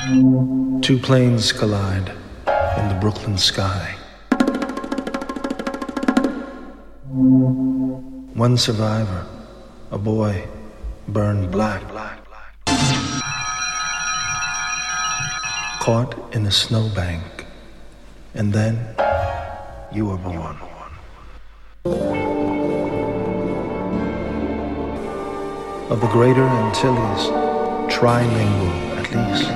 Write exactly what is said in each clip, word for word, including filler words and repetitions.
Two planes collide in the Brooklyn sky. One survivor, a boy, burned black. Caught in a snowbank, and then you were born. Of the greater Antilles, trilingual at least.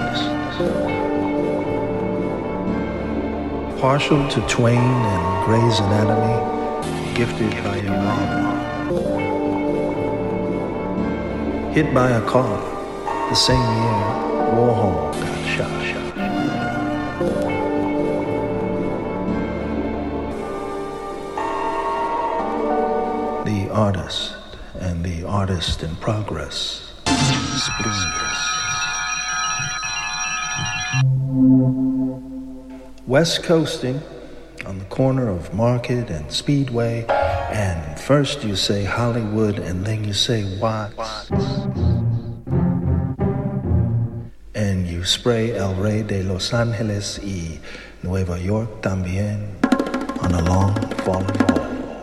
Partial to Twain and Gray's Anatomy, gifted by your mom. Hit by a car, the same year Warhol got shot. The artist and the artist in progress. Spleens. West coasting on the corner of Market and Speedway, and first you say Hollywood and then you say Watts. And you spray El Rey de Los Angeles y Nueva York también on a long fallen wall.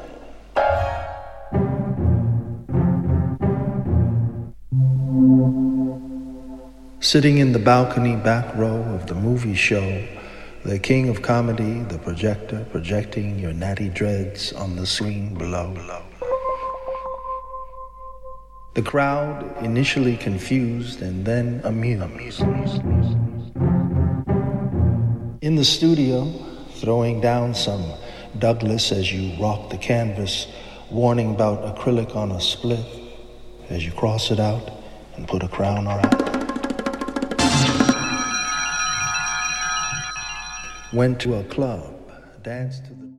Sitting in the balcony back row of the movie show, the king of comedy, the projector, projecting your natty dreads on the screen below. The crowd, initially confused and then amused. In the studio, throwing down some Douglas as you rock the canvas, warning about acrylic on a spliff as you cross it out and put a crown on it. Went to a club, danced to the